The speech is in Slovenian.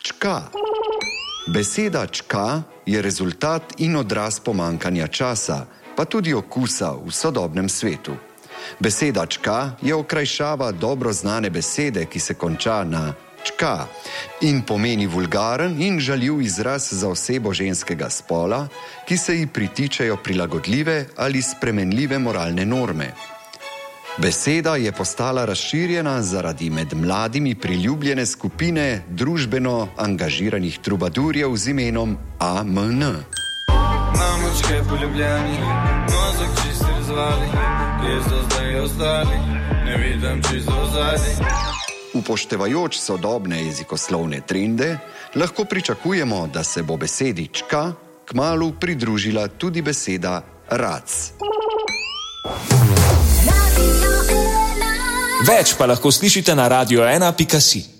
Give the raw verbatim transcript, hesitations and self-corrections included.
čka. Beseda čka je rezultat in odraz pomankanja časa, pa tudi okusa v sodobnem svetu. Beseda čka je okrajšava dobro znane besede, ki se konča na čka in pomeni vulgaren in žaljiv izraz za osebo ženskega spola, ki se ji pritičejo prilagodljive ali spremenljive moralne norme. Beseda je postala razširjena zaradi med mladimi priljubljene skupine družbeno angažiranih trubadurjev z imenom A M N. Mamočke poljubljeni, mozak čisti razvali, kje so zdaj ostali, ne vidim čisto ozadje. Upoštevajoč sodobne jezikoslovne trende, lahko pričakujemo, da se bo besedi čka kmalu pridružila tudi beseda rac. Več pa lahko slišite na radio ena pika si.